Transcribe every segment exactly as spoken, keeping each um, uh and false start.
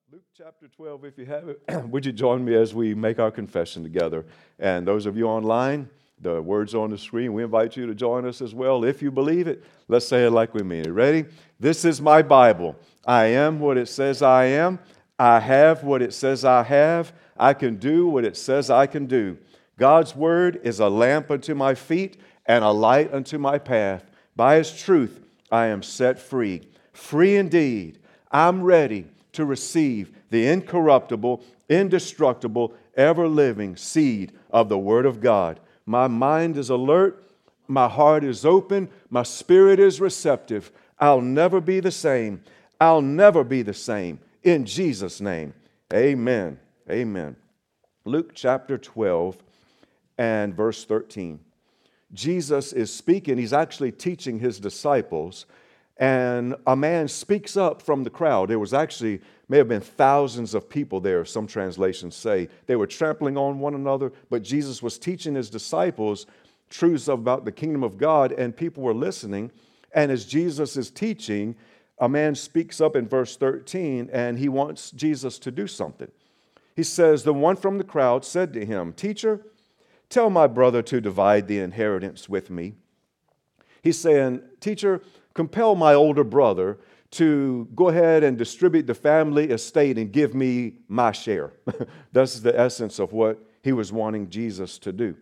Luke chapter twelve, if you have it, would you join me as we make our confession together? And those of you online, the words on the screen, we invite you to join us as well. If you believe it, let's say it like we mean it. Ready? This is my Bible. I am what it says I am. I have what it says I have. I can do what it says I can do. God's word is a lamp unto my feet and a light unto my path. By His truth, I am set free. Free indeed. I'm ready to receive the incorruptible, indestructible, ever-living seed of the Word of God. My mind is alert. My heart is open. My spirit is receptive. I'll never be the same. I'll never be the same. In Jesus' name, amen. Amen. Luke chapter twelve and verse thirteen. Jesus is speaking. He's actually teaching His disciples. And a man speaks up from the crowd. There was actually, may have been thousands of people there, some translations say. They were trampling on one another, but Jesus was teaching His disciples truths about the kingdom of God, and people were listening. And as Jesus is teaching, a man speaks up in verse thirteen, and he wants Jesus to do something. He says, the one from the crowd said to Him, "Teacher, tell my brother to divide the inheritance with me." He's saying, "Teacher, compel my older brother to go ahead and distribute the family estate and give me my share." That's the essence of what he was wanting Jesus to do.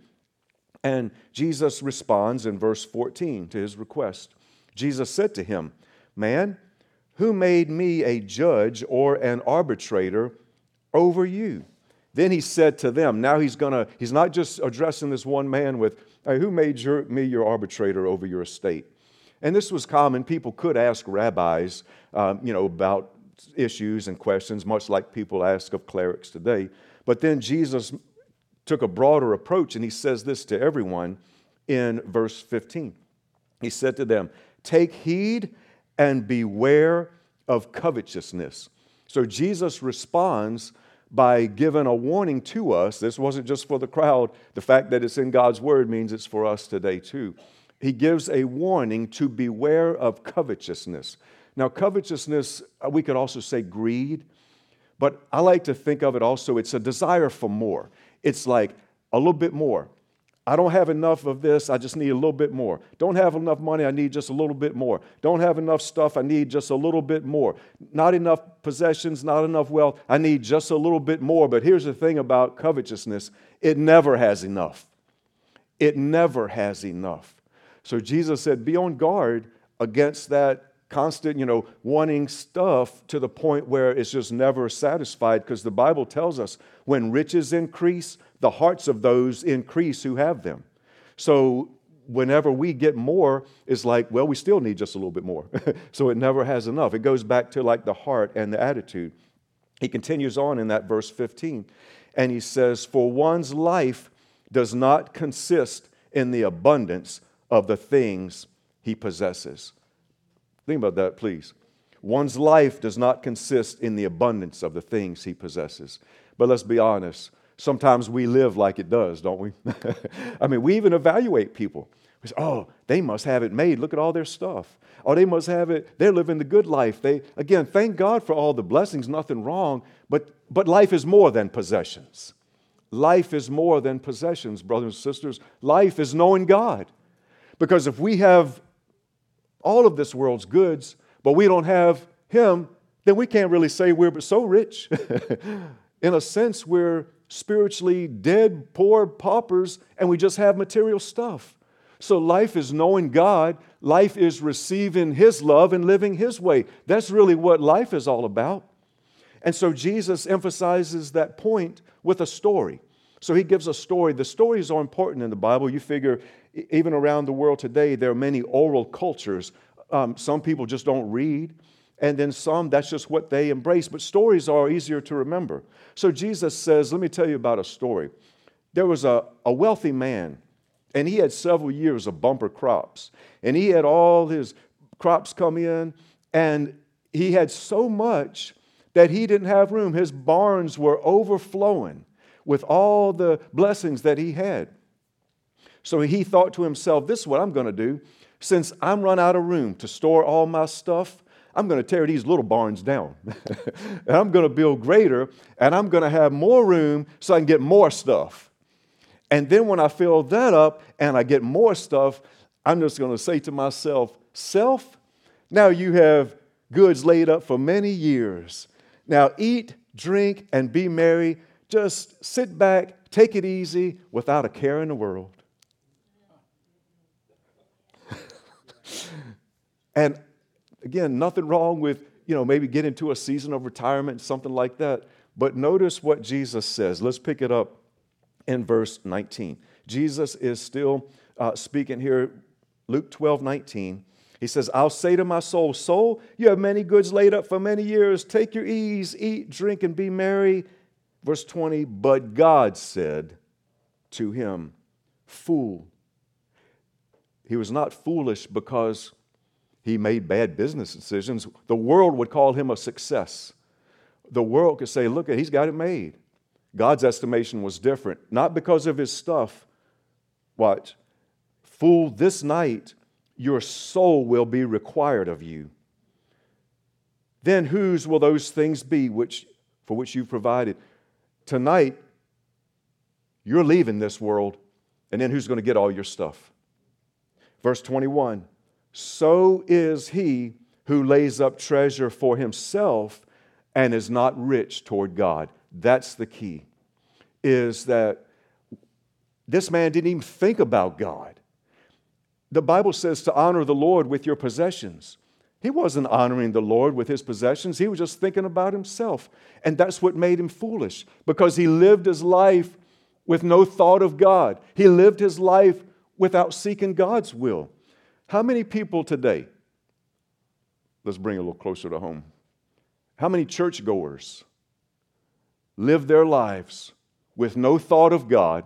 And Jesus responds in verse fourteen to his request. Jesus said to him, "Man, who made me a judge or an arbitrator over you?" Then he said to them, now he's gonna, he's not just addressing this one man with, "Hey, who made your, me your arbitrator over your estate?" And this was common. People could ask rabbis, um, you know, about issues and questions, much like people ask of clerics today. But then Jesus took a broader approach, and he says this to everyone in verse fifteen. He said to them, "Take heed and beware of covetousness." So Jesus responds by giving a warning to us. This wasn't just for the crowd. The fact that it's in God's word means it's for us today too. He gives a warning to beware of covetousness. Now, covetousness, we could also say greed, but I like to think of it also, it's a desire for more. It's like a little bit more. I don't have enough of this, I just need a little bit more. Don't have enough money, I need just a little bit more. Don't have enough stuff, I need just a little bit more. Not enough possessions, not enough wealth, I need just a little bit more. But here's the thing about covetousness, it never has enough. It never has enough. So Jesus said, be on guard against that constant, you know, wanting stuff to the point where it's just never satisfied, because the Bible tells us when riches increase, the hearts of those increase who have them. So whenever we get more, it's like, well, we still need just a little bit more. So it never has enough. It goes back to like the heart and the attitude. He continues on in that verse fifteen, and he says, "For one's life does not consist in the abundance of the things he possesses." Think about that, please. One's life does not consist in the abundance of the things he possesses. But let's be honest, sometimes we live like it does, don't we? I mean, we even evaluate people. We say, oh, they must have it made. Look at all their stuff. Oh, they must have it. They're living the good life. They, again, thank God for all the blessings, nothing wrong. But, but life is more than possessions. Life is more than possessions, brothers and sisters. Life is knowing God. Because if we have all of this world's goods, but we don't have Him, then we can't really say we're so rich. In a sense, we're spiritually dead, poor, paupers, and we just have material stuff. So life is knowing God. Life is receiving His love and living His way. That's really what life is all about. And so Jesus emphasizes that point with a story. So He gives a story. The stories are important in the Bible. You figure even around the world today, there are many oral cultures. Um, some people just don't read. And then some, that's just what they embrace. But stories are easier to remember. So Jesus says, let me tell you about a story. There was a, a wealthy man, and he had several years of bumper crops. And he had all his crops come in, and he had so much that he didn't have room. His barns were overflowing with all the blessings that he had. So he thought to himself, this is what I'm going to do. Since I'm run out of room to store all my stuff, I'm going to tear these little barns down. And I'm going to build greater, and I'm going to have more room so I can get more stuff. And then when I fill that up and I get more stuff, I'm just going to say to myself, self, now you have goods laid up for many years. Now eat, drink, and be merry. Just sit back, take it easy, without a care in the world. And again, nothing wrong with, you know, maybe get into a season of retirement, something like that. But notice what Jesus says. Let's pick it up in verse nineteen. Jesus is still uh, speaking here, Luke twelve nineteen. He says, I'll say to my soul, soul, you have many goods laid up for many years. Take your ease, eat, drink, and be merry. Verse twenty, but God said to him, fool. He was not foolish because he made bad business decisions. The world would call him a success. The world could say, look, he's got it made. God's estimation was different. Not because of his stuff. Watch. Fool, this night your soul will be required of you. Then whose will those things be which for which you've provided? Tonight, you're leaving this world, and then who's going to get all your stuff? Verse twenty-one, so is he who lays up treasure for himself and is not rich toward God. That's the key, is that this man didn't even think about God. The Bible says to honor the Lord with your possessions. He wasn't honoring the Lord with his possessions. He was just thinking about himself. And that's what made him foolish, because he lived his life with no thought of God. He lived his life without seeking God's will. How many people today, let's bring it a little closer to home, how many churchgoers live their lives with no thought of God,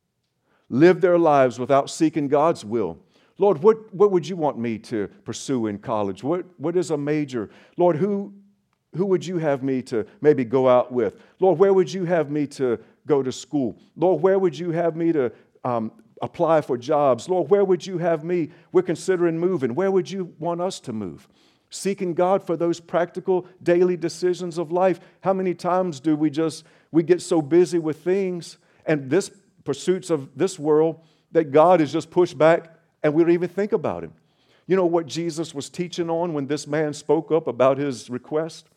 live their lives without seeking God's will? Lord, what, what would you want me to pursue in college? What, what is a major? Lord, who, who would you have me to maybe go out with? Lord, where would you have me to go to school? Lord, where would you have me to um, apply for jobs? Lord, where would you have me? We're considering moving. Where would you want us to move? Seeking God for those practical daily decisions of life. How many times do we just, we get so busy with things and this pursuits of this world that God is just pushed back and we don't even think about him. You know what Jesus was teaching on when this man spoke up about his request?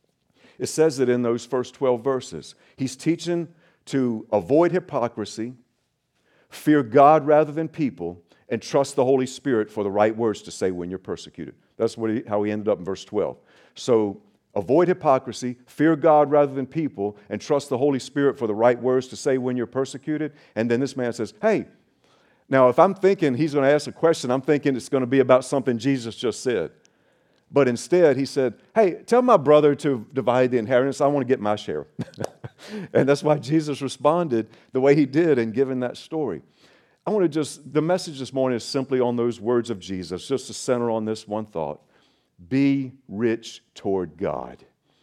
It says it in those first twelve verses. He's teaching to avoid hypocrisy, fear God rather than people, and trust the Holy Spirit for the right words to say when you're persecuted. That's what he, how he ended up in verse twelve. So avoid hypocrisy, fear God rather than people, and trust the Holy Spirit for the right words to say when you're persecuted. And then this man says, hey, now if I'm thinking he's going to ask a question, I'm thinking it's going to be about something Jesus just said. But instead he said, hey, tell my brother to divide the inheritance. I want to get my share. And that's why Jesus responded the way he did in giving that story. I want to just, the message this morning is simply on those words of Jesus, just to center on this one thought. Be rich toward God.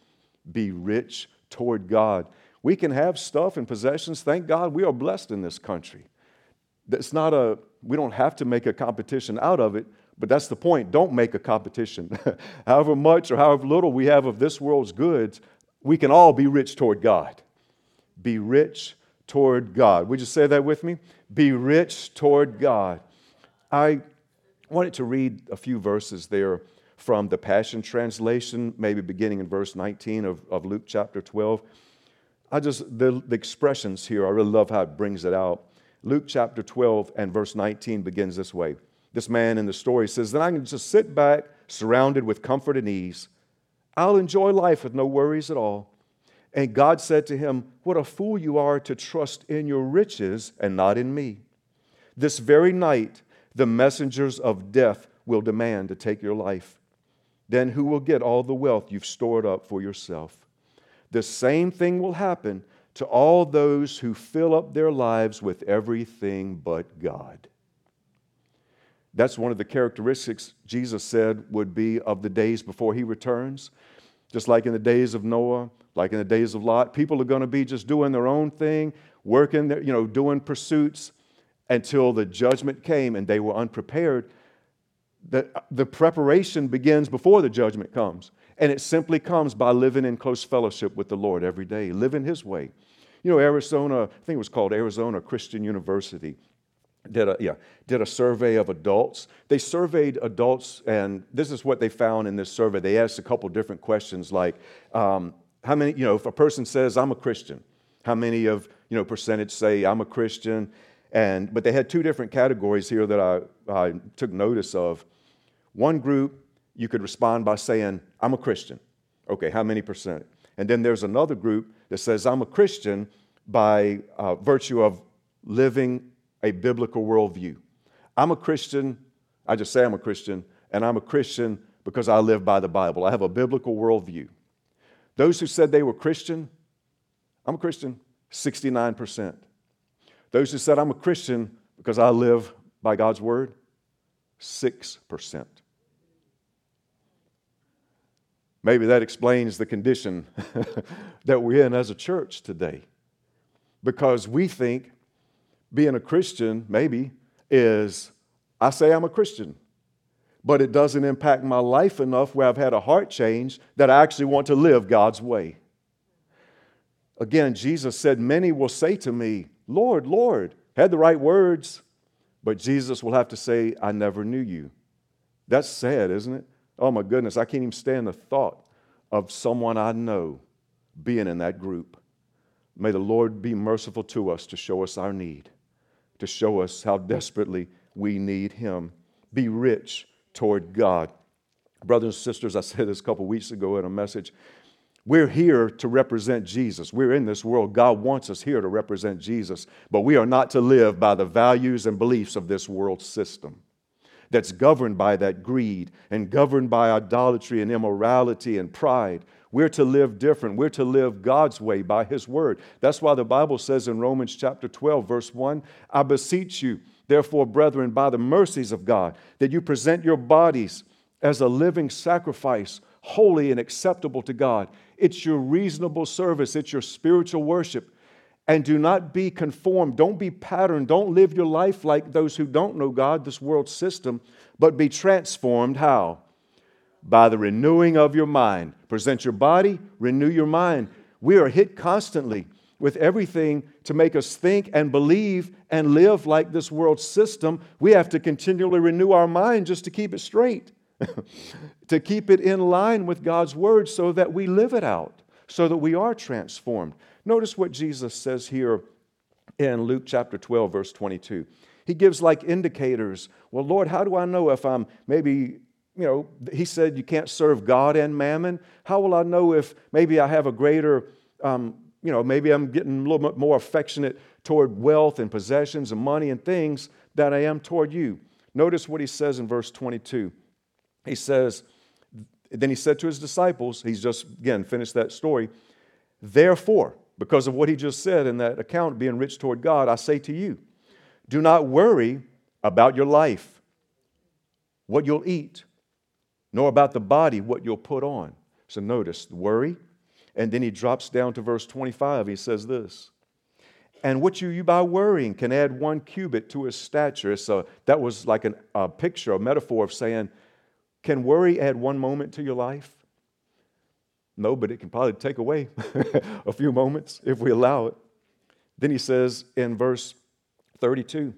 Be rich toward God. We can have stuff and possessions. Thank God we are blessed in this country. It's not a, we don't have to make a competition out of it, but that's the point. Don't make a competition. However much or however little we have of this world's goods, we can all be rich toward God. Be rich toward God. Would you say that with me? Be rich toward God. I wanted to read a few verses there from the Passion Translation, maybe beginning in verse nineteen of, of Luke chapter twelve. I just, the, the expressions here, I really love how it brings it out. Luke chapter twelve and verse nineteen begins this way. This man in the story says, then I can just sit back, surrounded with comfort and ease. I'll enjoy life with no worries at all. And God said to him, what a fool you are to trust in your riches and not in me. This very night, the messengers of death will demand to take your life. Then who will get all the wealth you've stored up for yourself? The same thing will happen to all those who fill up their lives with everything but God. That's one of the characteristics Jesus said would be of the days before he returns. Just like in the days of Noah, like in the days of Lot, people are going to be just doing their own thing, working, you know, doing pursuits until the judgment came and they were unprepared. the, the preparation begins before the judgment comes. And it simply comes by living in close fellowship with the Lord every day, living His way. You know, Arizona, I think it was called Arizona Christian University, did a, yeah, did a survey of adults. They surveyed adults, and this is what they found in this survey. They asked a couple different questions like, um, how many, you know, if a person says, I'm a Christian, how many of, you know, percentage say, I'm a Christian? And, but they had two different categories here that I, I took notice of. One group, you could respond by saying, I'm a Christian. Okay, how many percent? And then there's another group that says, I'm a Christian by uh, virtue of living a biblical worldview. I'm a Christian, I just say I'm a Christian, and I'm a Christian because I live by the Bible. I have a biblical worldview. Those who said they were Christian, I'm a Christian, sixty-nine percent. Those who said I'm a Christian because I live by God's Word, six percent. Maybe that explains the condition that we're in as a church today. Because we think being a Christian, maybe, is I say I'm a Christian, but it doesn't impact my life enough where I've had a heart change that I actually want to live God's way. Again, Jesus said, many will say to me, Lord, Lord, had the right words, but Jesus will have to say, I never knew you. That's sad, isn't it? Oh my goodness, I can't even stand the thought of someone I know being in that group. May the Lord be merciful to us to show us our need, to show us how desperately we need Him. Be rich toward God. Brothers and sisters, I said this a couple weeks ago in a message. We're here to represent Jesus. We're in this world. God wants us here to represent Jesus, but we are not to live by the values and beliefs of this world system that's governed by that greed and governed by idolatry and immorality and pride. We're to live different. We're to live God's way by His Word. That's why the Bible says in Romans chapter twelve, verse one, I beseech you, therefore, brethren, by the mercies of God, that you present your bodies as a living sacrifice, holy and acceptable to God. It's your reasonable service. It's your spiritual worship. And do not be conformed. Don't be patterned. Don't live your life like those who don't know God, this world system, but be transformed. How? By the renewing of your mind. Present your body, renew your mind. We are hit constantly with everything to make us think and believe and live like this world system. We have to continually renew our mind just to keep it straight, to keep it in line with God's Word so that we live it out, so that we are transformed. Notice what Jesus says here in Luke chapter twelve, verse twenty-two. He gives like indicators. Well, Lord, how do I know if I'm maybe, you know, He said you can't serve God and mammon. How will I know if maybe I have a greater, um, you know, maybe I'm getting a little bit more affectionate toward wealth and possessions and money and things than I am toward you? Notice what He says in verse twenty-two. He says, then He said to His disciples, He's just, again, finished that story, therefore, because of what He just said in that account, being rich toward God, I say to you, do not worry about your life, what you'll eat, nor about the body, what you'll put on. So notice, worry. And then He drops down to verse twenty-five. He says this, and what you, you by worrying can add one cubit to his stature. So that was like an, a picture, a metaphor of saying, can worry add one moment to your life? No, but it can probably take away a few moments if we allow it. Then He says in verse thirty-two,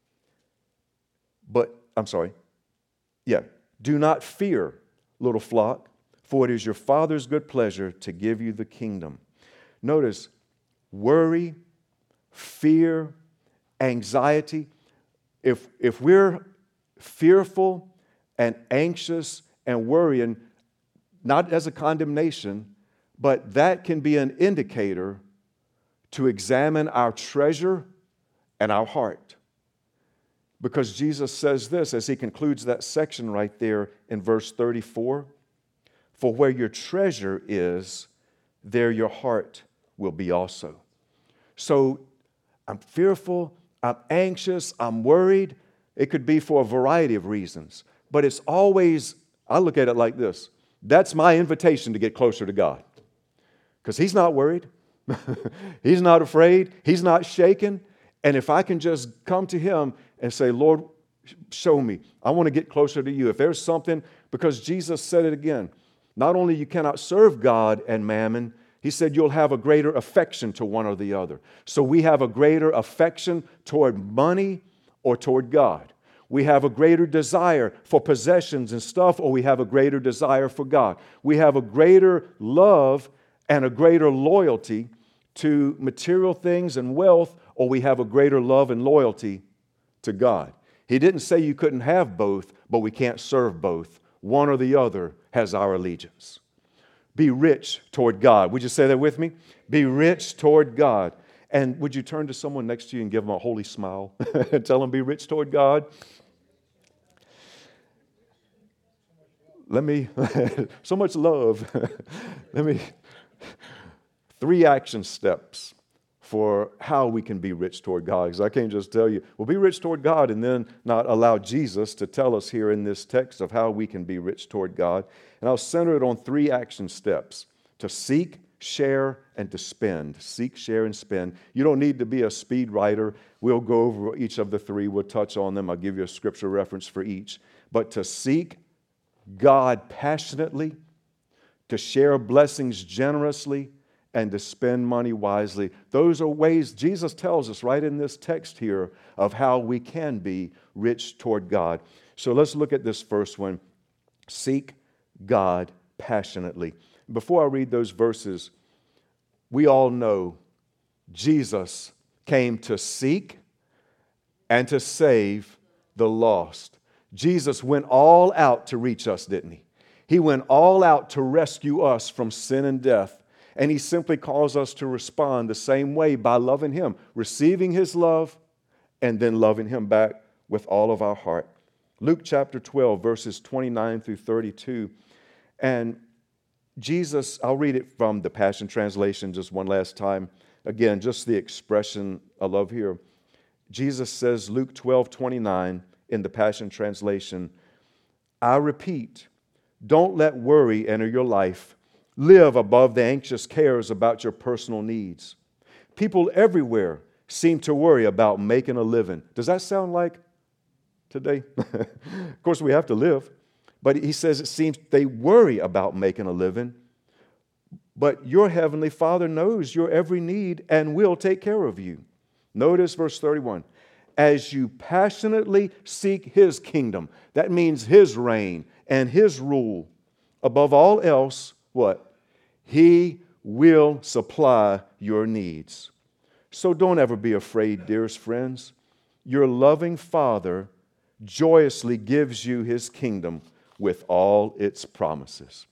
but, I'm sorry, yeah, do not fear, little flock, for it is your Father's good pleasure to give you the kingdom. Notice, worry, fear, anxiety. If, if we're fearful and anxious and worrying, not as a condemnation, but that can be an indicator to examine our treasure and our heart. Because Jesus says this as He concludes that section right there in verse thirty-four, for where your treasure is, there your heart will be also. So I'm fearful, I'm anxious, I'm worried. It could be for a variety of reasons, but it's always, I look at it like this. That's my invitation to get closer to God. Because He's not worried. He's not afraid. He's not shaken. And if I can just come to Him and say, Lord, Show me. I want to get closer to you. If there's something, because Jesus said it again, not only you cannot serve God and mammon, he said you'll have a greater affection to one or the other. So we have a greater affection toward money or toward God. We have a greater desire for possessions and stuff, or we have a greater desire for God. We have a greater love and a greater loyalty to material things and wealth, or we have a greater love and loyalty to God. He didn't say you couldn't have both, but we can't serve both. One or the other has our allegiance. Be rich toward God. Would you say that with me? Be rich toward God. And would you turn to someone next to you and give them a holy smile and tell them, be rich toward God? Let me, so much love. Let me, three action steps for how we can be rich toward God. Because I can't just tell you, well, be rich toward God and then not allow Jesus to tell us here in this text of how we can be rich toward God. And I'll center it on three action steps: to seek, share, and to spend. Seek, share, and spend. You don't need to be a speed writer. We'll go over each of the three. We'll touch on them. I'll give you a scripture reference for each. But to seek God passionately, to share blessings generously, and to spend money wisely. Those are ways Jesus tells us right in this text here of how we can be rich toward God. So let's look at this first one. Seek God passionately. Before I read those verses, we all know Jesus came to seek and to save the lost. Jesus went all out to reach us, didn't he? He went all out to rescue us from sin and death. And he simply calls us to respond the same way by loving him, receiving his love, and then loving him back with all of our heart. Luke chapter twelve, verses twenty-nine through thirty-two. And Jesus, I'll read it from the Passion Translation just one last time. Again, just the expression I love here. Jesus says, Luke twelve, twenty-nine in the Passion Translation, I repeat, don't let worry enter your life. Live above the anxious cares about your personal needs. People everywhere seem to worry about making a living. Does that sound like today? Of course, we have to live. But he says it seems they worry about making a living. But your heavenly Father knows your every need and will take care of you. Notice verse thirty-one. As you passionately seek his kingdom, that means his reign and his rule. Above all else, what? He will supply your needs. So don't ever be afraid, dearest friends. Your loving Father joyously gives you his kingdom with all its promises.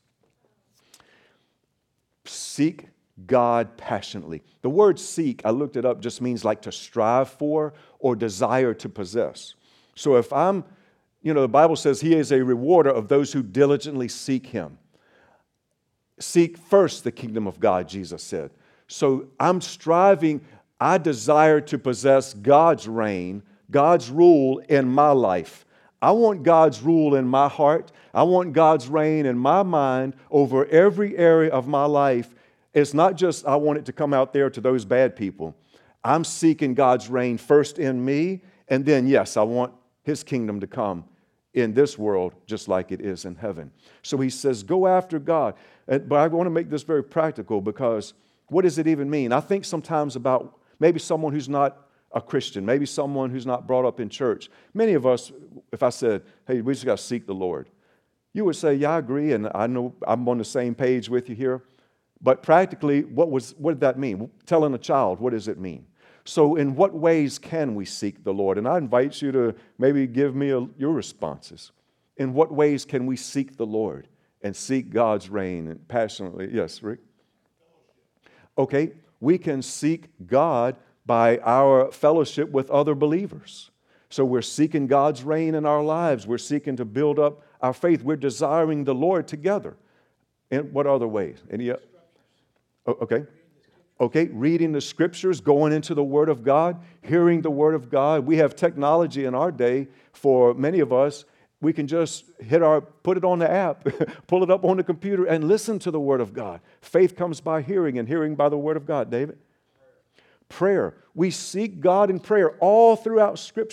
Seek God passionately. The word seek, I looked it up, just means like to strive for or desire to possess. So if I'm, you know, the Bible says he is a rewarder of those who diligently seek him. Seek first the kingdom of God, Jesus said. So I'm striving, I desire to possess God's reign, God's rule in my life. I want God's rule in my heart. I want God's reign in my mind over every area of my life. It's not just I want it to come out there to those bad people. I'm seeking God's reign first in me, and then, yes, I want his kingdom to come in this world just like it is in heaven. So he says, go after God. But I want to make this very practical because what does it even mean? I think sometimes about maybe someone who's not a Christian, maybe someone who's not brought up in church. Many of us, if I said, hey, we just got to seek the Lord, you would say, yeah, I agree, and I know I'm on the same page with you here. But practically, what was what did that mean? Telling a child, what does it mean? So in what ways can we seek the Lord? And I invite you to maybe give me a, your responses. In what ways can we seek the Lord and seek God's reign and passionately? Yes, Rick? Okay, we can seek God by our fellowship with other believers. So we're seeking God's reign in our lives. We're seeking to build up our faith. We're desiring the Lord together. In what other ways? Any? Okay. Okay, reading the scriptures, going into the Word of God, hearing the Word of God. We have technology in our day. For many of us, we can just hit our, put it on the app, pull it up on the computer, and listen to the Word of God. Faith comes by hearing, and hearing by the Word of God. David? Prayer. We seek God in prayer all throughout Scripture.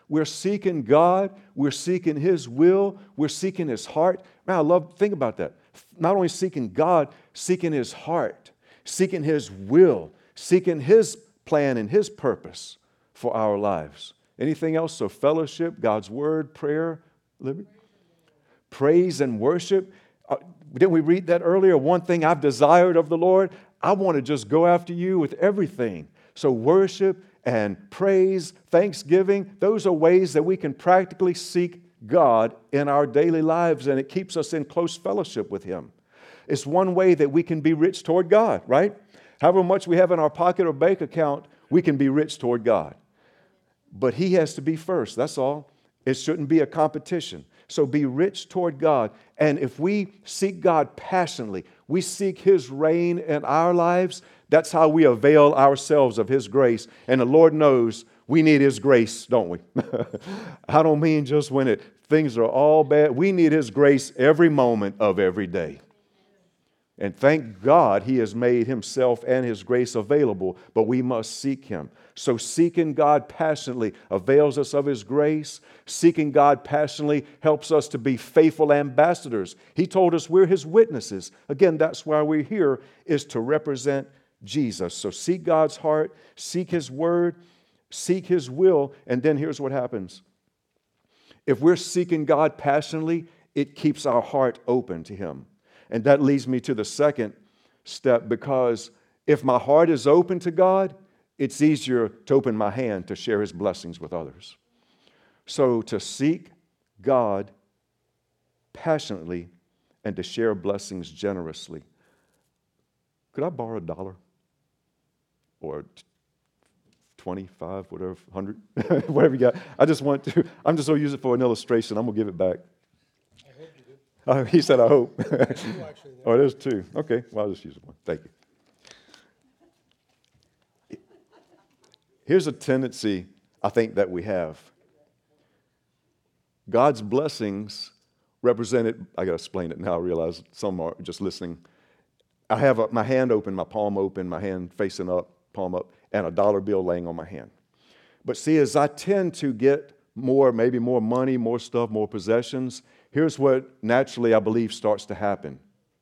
We're seeking God. We're seeking His will. We're seeking His heart. Man, I love, think about that. Not only seeking God, seeking His heart, seeking His will, seeking His plan and His purpose for our lives. Anything else? So fellowship, God's word, prayer, Libby? Praise and worship. Uh, didn't we read that earlier? One thing I've desired of the Lord, I want to just go after you with everything. So worship and praise, thanksgiving, those are ways that we can practically seek God in our daily lives, and it keeps us in close fellowship with Him. It's one way that we can be rich toward God, right? However much we have in our pocket or bank account, we can be rich toward God. But He has to be first, that's all. It shouldn't be a competition. So be rich toward God. And if we seek God passionately, we seek His reign in our lives, that's how we avail ourselves of His grace. And the Lord knows we need His grace, don't we? I don't mean just when it things are all bad. We need His grace every moment of every day. And thank God He has made Himself and His grace available, but we must seek Him. So seeking God passionately avails us of His grace. Seeking God passionately helps us to be faithful ambassadors. He told us we're His witnesses. Again, that's why we're here, is to represent Jesus. So seek God's heart, seek His word, seek His will, and then here's what happens. If we're seeking God passionately, it keeps our heart open to Him. And that leads me to the second step, because if my heart is open to God, it's easier to open my hand to share His blessings with others. So to seek God passionately and to share blessings generously. Could I borrow a dollar? Or twenty-five, whatever, one hundred, whatever you got. I just want to, I'm just going to use it for an illustration. I'm going to give it back. I hope you do. Oh, he said, I hope. Two actually there. Oh, there's two. Okay, well, I'll just use one. Thank you. Here's a tendency I think that we have. God's blessings represented, I got to explain it now, I realize some are just listening. I have a, my hand open, my palm open, my hand facing up, palm up, and a dollar bill laying on my hand. But see, as I tend to get more, maybe more money, more stuff, more possessions, here's what naturally I believe starts to happen.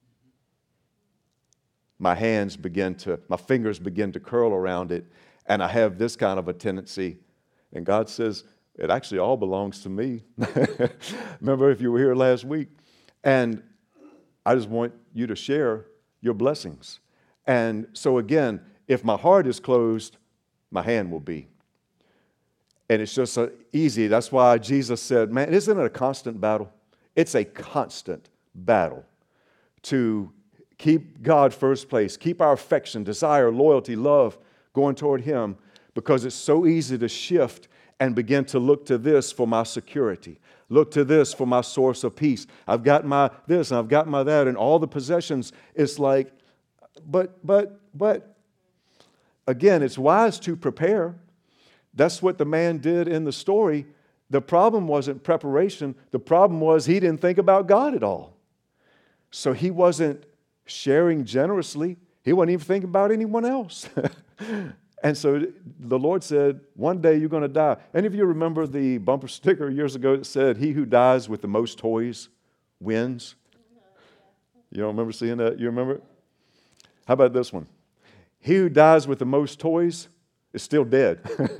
My hands begin to, my fingers begin to curl around it, and I have this kind of a tendency. And God says, it actually all belongs to me. Remember if you were here last week? And I just want you to share your blessings. And so again, if my heart is closed, my hand will be. And it's just so easy. That's why Jesus said, man, isn't it a constant battle? It's a constant battle to keep God first place, keep our affection, desire, loyalty, love going toward Him, because it's so easy to shift and begin to look to this for my security. Look to this for my source of peace. I've got my this and I've got my that and all the possessions. It's like, but, but, but, again, it's wise to prepare. That's what the man did in the story. The problem wasn't preparation. The problem was he didn't think about God at all. So he wasn't sharing generously. He wasn't even thinking about anyone else. And so the Lord said, one day you're going to die. Any of you remember the bumper sticker years ago that said, he who dies with the most toys wins? You don't remember seeing that? You remember it? How about this one? He who dies with the most toys is still dead.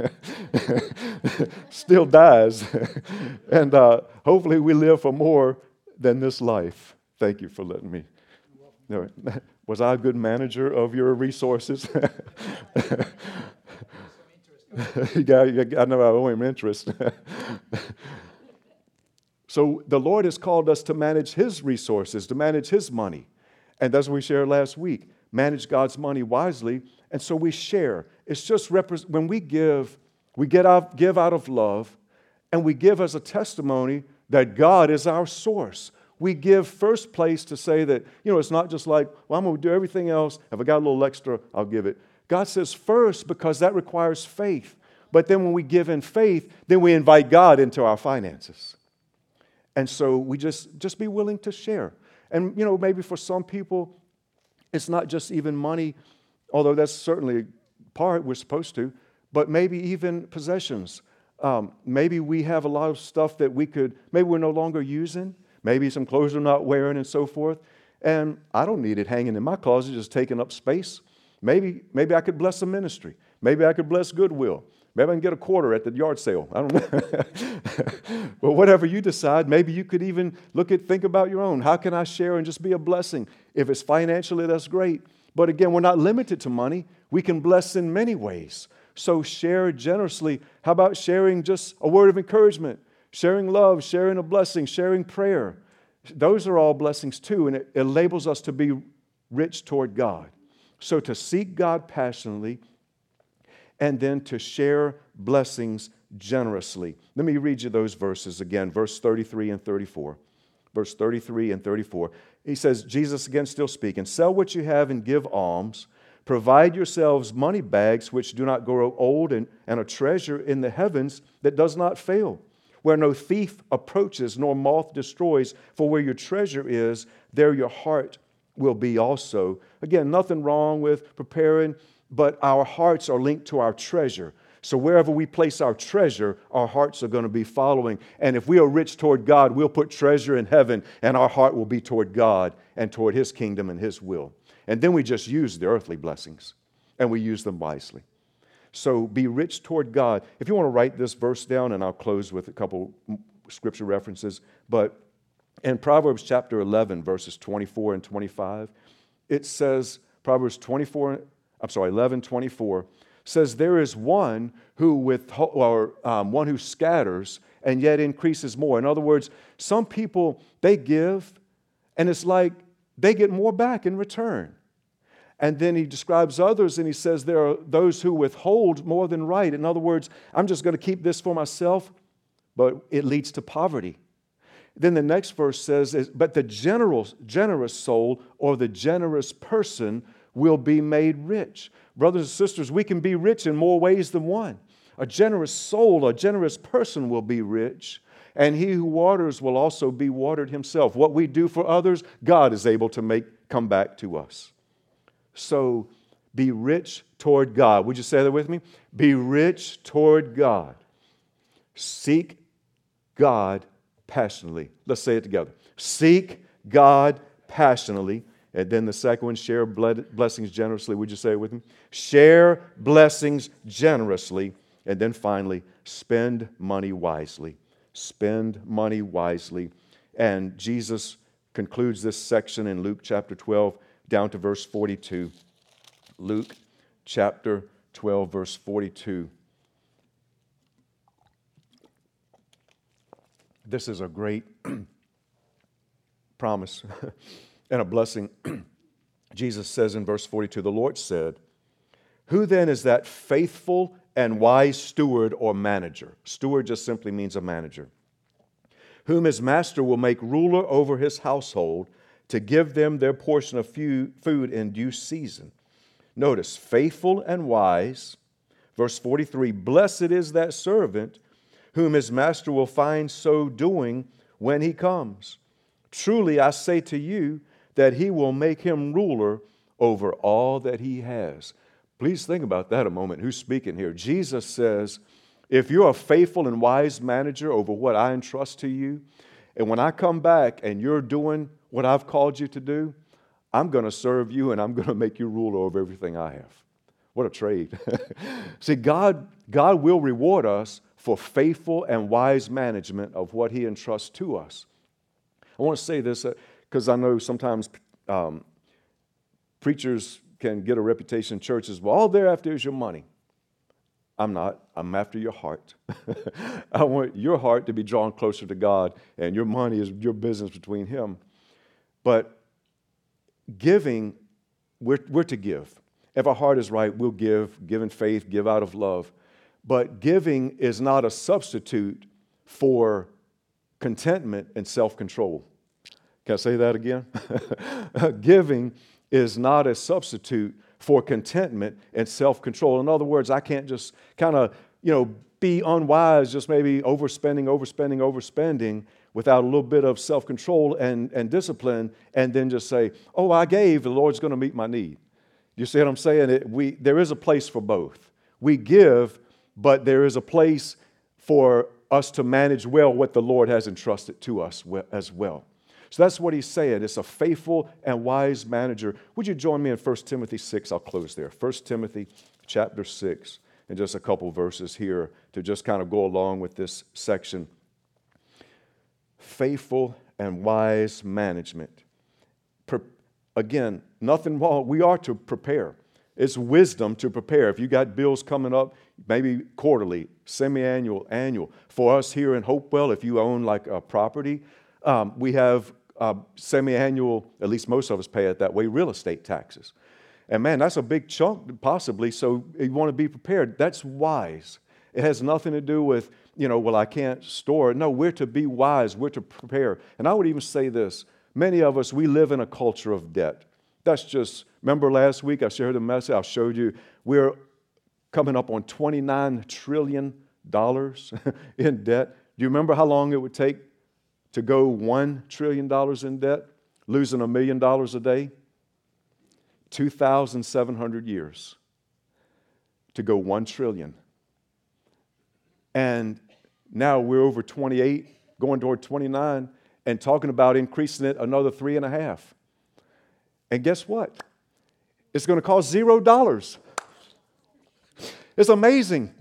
Still dies. And uh, hopefully we live for more than this life. Thank you for letting me. No, was I a good manager of your resources? yeah, I know I owe him interest. So the Lord has called us to manage His resources, to manage His money. And that's what we shared last week. Manage God's money wisely. And so we share. It's just repre- when we give, we get out, give out of love, and we give as a testimony that God is our source. We give first place to say that, you know, it's not just like, well, I'm going to do everything else. If I got a little extra, I'll give it. God says first because that requires faith. But then when we give in faith, then we invite God into our finances. And so we just, just be willing to share. And, you know, maybe for some people, it's not just even money, although that's certainly part we're supposed to, but maybe even possessions. um, maybe we have a lot of stuff that we could, maybe we're no longer using. Maybe some clothes we're not wearing and so forth. And I don't need it hanging in my closet, just taking up space. Maybe, maybe I could bless a ministry. Maybe I could bless Goodwill. Maybe I can get a quarter at the yard sale. I don't know. Well, whatever you decide, maybe you could even look at, think about your own. How can I share and just be a blessing? If it's financially, that's great. But again, we're not limited to money. We can bless in many ways. So share generously. How about sharing just a word of encouragement? Sharing love, sharing a blessing, sharing prayer. Those are all blessings too, and it enables us to be rich toward God. So to seek God passionately, and then to share blessings generously. Let me read you those verses again, verse thirty-three and thirty-four. Verse thirty-three and thirty-four. He says, Jesus again still speaking, sell what you have and give alms. Provide yourselves money bags which do not grow old, and, and a treasure in the heavens that does not fail, where no thief approaches nor moth destroys. For where your treasure is, there your heart will be also. Again, nothing wrong with preparing, but our hearts are linked to our treasure. So wherever we place our treasure, our hearts are going to be following. And if we are rich toward God, we'll put treasure in heaven, and our heart will be toward God and toward His kingdom and His will. And then we just use the earthly blessings, and we use them wisely. So be rich toward God. If you want to write this verse down, and I'll close with a couple scripture references, but in Proverbs chapter eleven, verses twenty-four and twenty-five, it says, Proverbs twenty-four, I'm sorry, eleven, twenty-four, says, there is one who with or um, one who scatters and yet increases more. In other words, some people, they give, and it's like they get more back in return. And then he describes others, and he says there are those who withhold more than right. In other words, I'm just going to keep this for myself, but it leads to poverty. Then the next verse says, is, but the generous, generous soul or the generous person will be made rich. Brothers and sisters, we can be rich in more ways than one. A generous soul, a generous person will be rich, and he who waters will also be watered himself. What we do for others, God is able to make come back to us. So be rich toward God. Would you say that with me? Be rich toward God. Seek God passionately. Let's say it together. Seek God passionately. And then the second one, share blessings generously. Would you say it with me? Share blessings generously. And then finally, spend money wisely. Spend money wisely. And Jesus concludes this section in Luke chapter twelve down to verse forty-two. Luke chapter twelve, verse forty-two. This is a great promise and a blessing. Jesus says in verse forty-two, the Lord said, who then is that faithful and wise steward or manager? Steward just simply means a manager. Whom his master will make ruler over his household to give them their portion of food in due season. Notice, faithful and wise. Verse forty-three, blessed is that servant whom his master will find so doing when he comes. Truly I say to you that he will make him ruler over all that he has. Please think about that a moment. Who's speaking here? Jesus says, if you're a faithful and wise manager over what I entrust to you, and when I come back and you're doing what I've called you to do, I'm going to serve you and I'm going to make you ruler over everything I have. What a trade. See, God, God will reward us for faithful and wise management of what He entrusts to us. I want to say this because I know sometimes um, preachers can get a reputation in churches, well, all they're after is your money. I'm not. I'm after your heart. I want your heart to be drawn closer to God, and your money is your business between Him. But giving, we're, we're to give. If our heart is right, we'll give, give in faith, give out of love. But giving is not a substitute for contentment and self-control. Can I say that again? Giving is not a substitute for contentment and self-control. In other words, I can't just kind of, you know, be unwise, just maybe overspending, overspending, overspending without a little bit of self-control and, and discipline, and then just say, oh, I gave, the Lord's going to meet my need. You see what I'm saying? It, we, there is a place for both. We give, but there is a place for us to manage well what the Lord has entrusted to us as well. So that's what he's saying. It's a faithful and wise manager. Would you join me in First Timothy six? I'll close there. First Timothy chapter six, and just a couple verses here to just kind of go along with this section. Faithful and wise management. Pre- again, nothing wrong. We are to prepare. It's wisdom to prepare. If you got bills coming up, maybe quarterly, semi-annual, annual. For us here in Hopewell, if you own like a property, um, we have uh, semi-annual, at least most of us pay it that way, real estate taxes. And man, that's a big chunk possibly, so you want to be prepared. That's wise. It has nothing to do with, you know, well, I can't store. No, we're to be wise. We're to prepare. And I would even say this. Many of us, we live in a culture of debt. That's just, remember last week I shared a message, I showed you, we're coming up on twenty-nine trillion dollars in debt. Do you remember how long it would take to go one trillion dollars in debt? Losing a million dollars a day? two thousand seven hundred years to go one trillion. And now we're over twenty-eight, going toward twenty-nine, and talking about increasing it another three and a half. And guess what? It's going to cost zero dollars. It's amazing.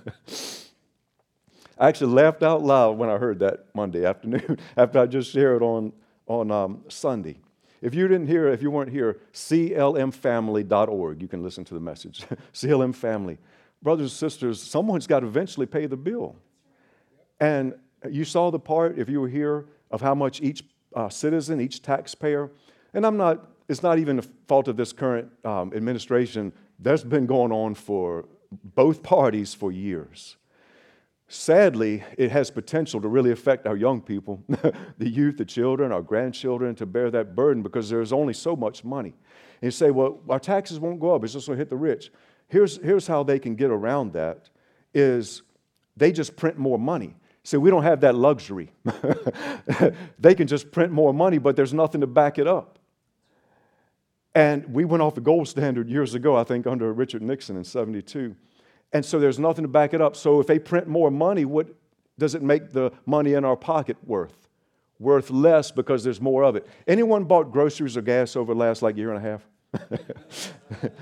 I actually laughed out loud when I heard that Monday afternoon after I just shared on, on um, Sunday. If you didn't hear, if you weren't here, C L M family dot org. You can listen to the message. C L M Family. Brothers and sisters, someone's got to eventually pay the bill. And you saw the part, if you were here, of how much each uh, citizen, each taxpayer, and I'm not, it's not even the fault of this current um, administration. That's been going on for both parties for years. Sadly, it has potential to really affect our young people, the youth, the children, our grandchildren, to bear that burden because there's only so much money. And you say, well, our taxes won't go up. It's just going to hit the rich. Here's, here's how they can get around that is they just print more money. See, we don't have that luxury. They can just print more money, but there's nothing to back it up. And we went off the gold standard years ago, I think, under Richard Nixon in seventy-two. And so there's nothing to back it up. So if they print more money, what does it make the money in our pocket worth? Worth less because there's more of it. Anyone bought groceries or gas over the last like year and a half?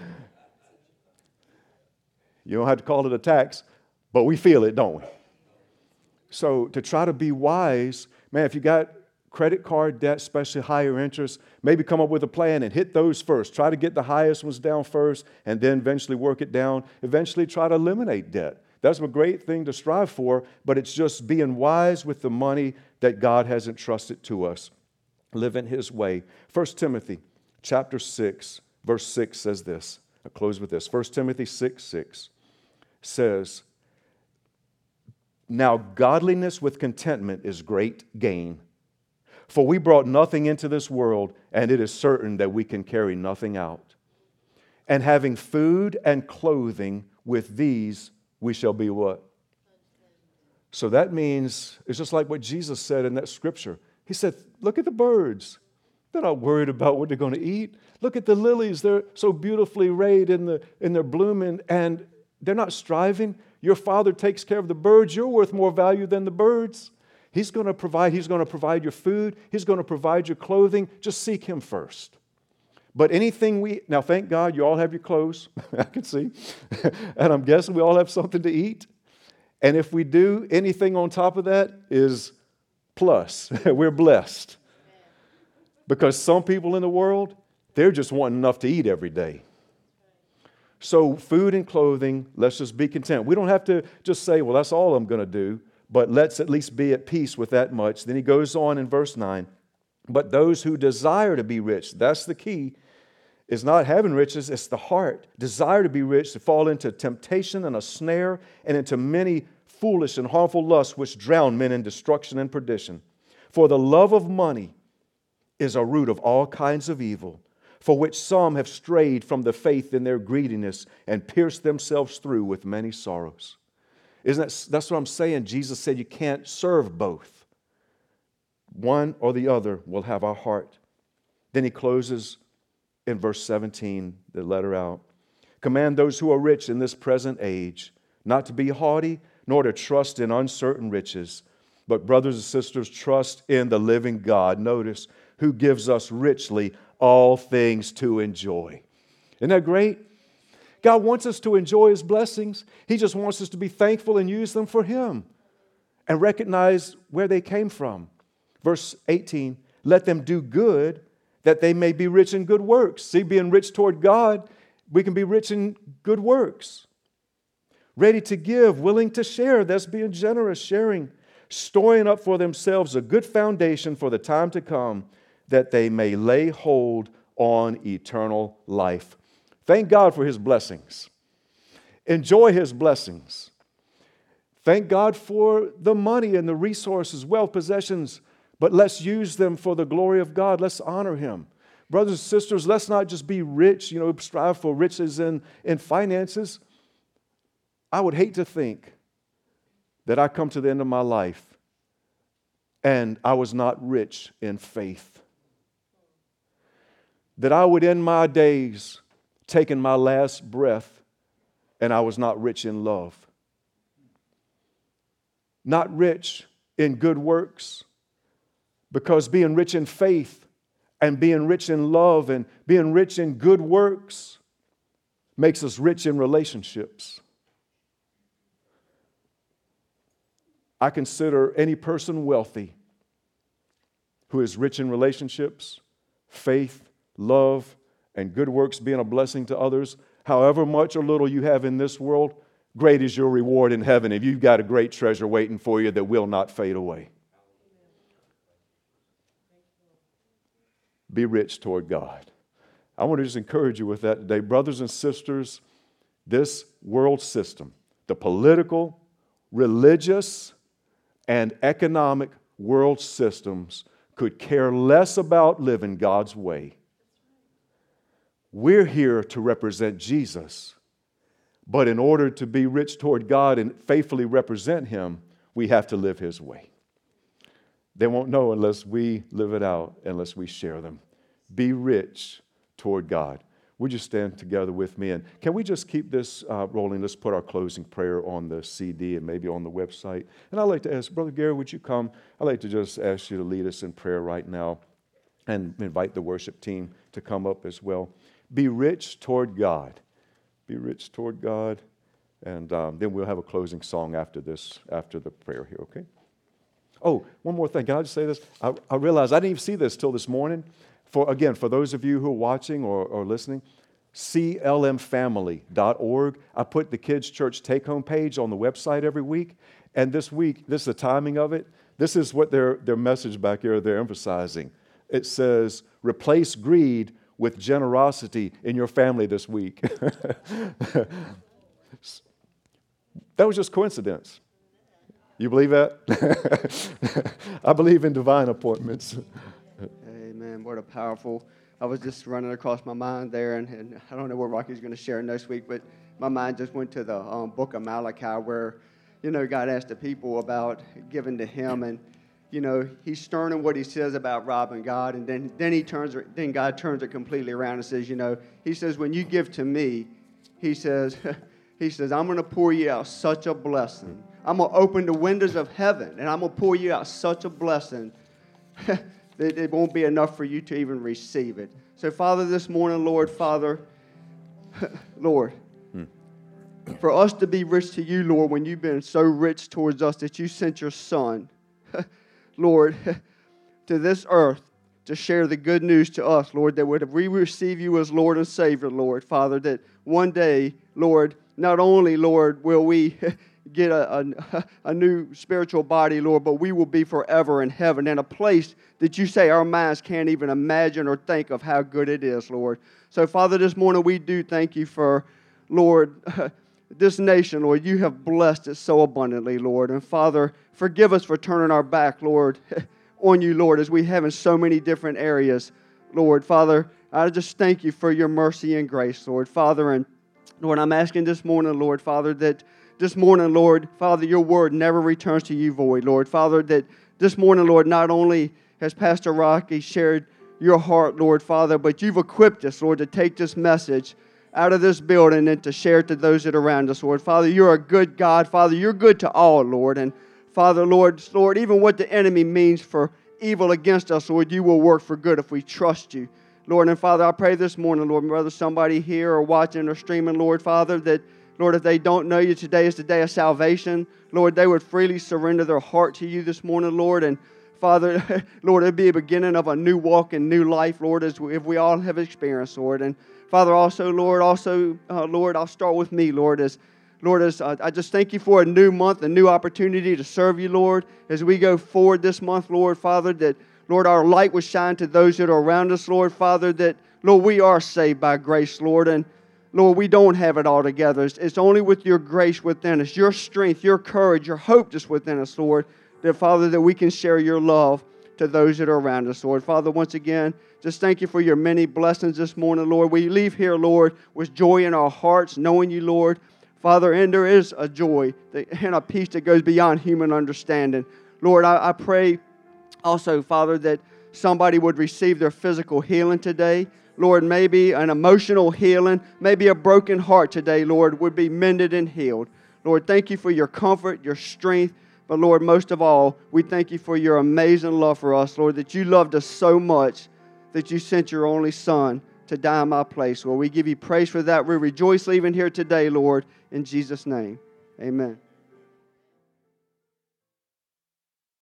You don't have to call it a tax, but we feel it, don't we? So to try to be wise, man, if you got credit card debt, especially higher interest, maybe come up with a plan and hit those first. Try to get the highest ones down first and then eventually work it down. Eventually try to eliminate debt. That's a great thing to strive for, but it's just being wise with the money that God has entrusted to us. Live in His way. First Timothy chapter six, verse six says this. I'll close with this. First Timothy six, six says, now godliness with contentment is great gain. For we brought nothing into this world, and it is certain that we can carry nothing out. And having food and clothing, with these we shall be what? So that means, it's just like what Jesus said in that scripture. He said, look at the birds. They're not worried about what they're going to eat. Look at the lilies. They're so beautifully arrayed in, the, in their blooming, and they're not striving. Your Father takes care of the birds. You're worth more value than the birds. He's going to provide, He's going to provide your food. He's going to provide your clothing. Just seek Him first. But anything we, now thank God you all have your clothes, I can see. And I'm guessing we all have something to eat. And if we do, anything on top of that is plus. We're blessed. Because some people in the world, they're just wanting enough to eat every day. So food and clothing, let's just be content. We don't have to just say, well, that's all I'm going to do. But let's at least be at peace with that much. Then he goes on in verse nine. But those who desire to be rich, that's the key, is not having riches, it's the heart. Desire to be rich, to fall into temptation and a snare and into many foolish and harmful lusts which drown men in destruction and perdition. For the love of money is a root of all kinds of evil, for which some have strayed from the faith in their greediness and pierced themselves through with many sorrows. Isn't that, that's what I'm saying? Jesus said you can't serve both. One or the other will have our heart. Then he closes in verse seventeen, the letter out. Command those who are rich in this present age not to be haughty, nor to trust in uncertain riches. But brothers and sisters, trust in the living God, notice, who gives us richly all things to enjoy. Isn't that great? God wants us to enjoy His blessings. He just wants us to be thankful and use them for Him and recognize where they came from. Verse eighteen, let them do good that they may be rich in good works. See, being rich toward God, we can be rich in good works. Ready to give, willing to share. That's being generous, sharing. Storing up for themselves a good foundation for the time to come, that they may lay hold on eternal life. Thank God for His blessings. Enjoy His blessings. Thank God for the money and the resources, wealth, possessions, but let's use them for the glory of God. Let's honor Him. Brothers and sisters, let's not just be rich, you know, strive for riches in, in finances. I would hate to think that I come to the end of my life and I was not rich in faith. That I would end my days taking my last breath and I was not rich in love. Not rich in good works, because being rich in faith and being rich in love and being rich in good works makes us rich in relationships. I consider any person wealthy who is rich in relationships, faith, love, and good works, being a blessing to others. However much or little you have in this world, great is your reward in heaven if you've got a great treasure waiting for you that will not fade away. Be rich toward God. I want to just encourage you with that today. Brothers and sisters, this world system, the political, religious, and economic world systems could care less about living God's way. We're here to represent Jesus, but in order to be rich toward God and faithfully represent Him, we have to live His way. They won't know unless we live it out, unless we share them. Be rich toward God. Would you stand together with me? And can we just keep this uh, rolling? Let's put our closing prayer on the C D and maybe on the website. And I'd like to ask, Brother Gary, would you come? I'd like to just ask you to lead us in prayer right now and invite the worship team to come up as well. Be rich toward God. Be rich toward God. And um, then we'll have a closing song after this, after the prayer here, okay? Oh, one more thing. Can I just say this? I, I realized I didn't even see this till this morning. For again, for those of you who are watching or, or listening, C L M family dot org. I put the Kids Church take-home page on the website every week. And this week, this is the timing of it. This is what their, their message back here they're emphasizing. It says, replace greed with generosity in your family this week. That was just coincidence. You believe that? I believe in divine appointments. Amen. What a powerful. I was just running across my mind there, and, and I don't know what Rocky's going to share next week, but my mind just went to the um, book of Malachi where, you know, God asked the people about giving to Him, and, you know, He's stern in what He says about robbing God, and then, then He turns it, then God turns it completely around and says, you know, He says, when you give to Me, He says, He says, I'm going to pour you out such a blessing. I'm going to open the windows of heaven, and I'm going to pour you out such a blessing that it won't be enough for you to even receive it. So, Father, this morning, Lord, Father, Lord, hmm. for us to be rich to You, Lord, when You've been so rich towards us that You sent Your Son, Lord, to this earth to share the good news to us, Lord, that would we receive You as Lord and Savior, Lord, Father, that one day, Lord, not only, Lord, will we get a, a, a new spiritual body, Lord, but we will be forever in heaven, in a place that You say our minds can't even imagine or think of how good it is, Lord. So, Father, this morning we do thank You for, Lord, this nation, Lord. You have blessed it so abundantly, Lord. And, Father, forgive us for turning our back, Lord, on You, Lord, as we have in so many different areas, Lord. Father, I just thank You for Your mercy and grace, Lord. Father, and Lord, I'm asking this morning, Lord, Father, that this morning, Lord, Father, Your word never returns to You void, Lord. Father, that this morning, Lord, not only has Pastor Rocky shared Your heart, Lord, Father, but You've equipped us, Lord, to take this message out of this building and to share it to those that are around us, Lord. Father, you're a good God. Father, you're good to all, Lord. And Father, Lord, Lord, even what the enemy means for evil against us, Lord, you will work for good if we trust you. Lord, and Father, I pray this morning, Lord, whether somebody here or watching or streaming, Lord, Father, that, Lord, if they don't know you, today is the day of salvation. Lord, they would freely surrender their heart to you this morning, Lord. And Father, Lord, it'd be a beginning of a new walk and new life, Lord, as we, if we all have experienced, Lord. And Father, also, Lord, also, uh, Lord, I'll start with me, Lord, as Lord, as uh, I just thank you for a new month, a new opportunity to serve you, Lord, as we go forward this month, Lord, Father, that, Lord, our light will shine to those that are around us, Lord, Father, that, Lord, we are saved by grace, Lord, and, Lord, we don't have it all together. It's, it's only with your grace within us, your strength, your courage, your hope just within us, Lord, that, Father, that we can share your love to those that are around us, Lord. Father, once again, just thank you for your many blessings this morning, Lord. We leave here, Lord, with joy in our hearts, knowing you, Lord. Father, and there is a joy and a peace that goes beyond human understanding. Lord, I, I pray also, Father, that somebody would receive their physical healing today. Lord, maybe an emotional healing, maybe a broken heart today, Lord, would be mended and healed. Lord, thank you for your comfort, your strength. But Lord, most of all, we thank you for your amazing love for us, Lord, that you loved us so much that you sent your only Son to die in my place, Lord. We give you praise for that. We rejoice leaving here today, Lord, in Jesus' name. Amen.